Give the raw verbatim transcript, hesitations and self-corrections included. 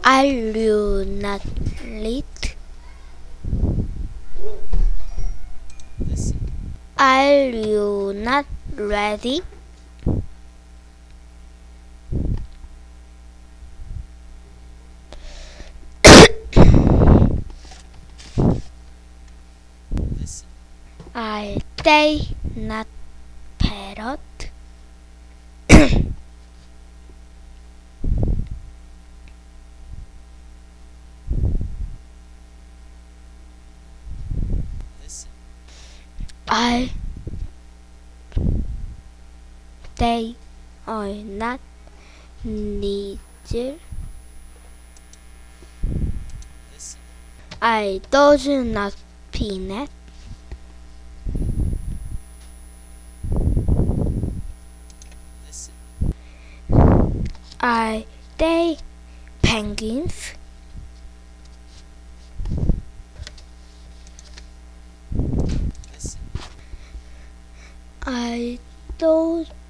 Are you not late? Are you not ready? Are they not parrot? Are they are not neither? Are those not peanut? Are they penguins? Are those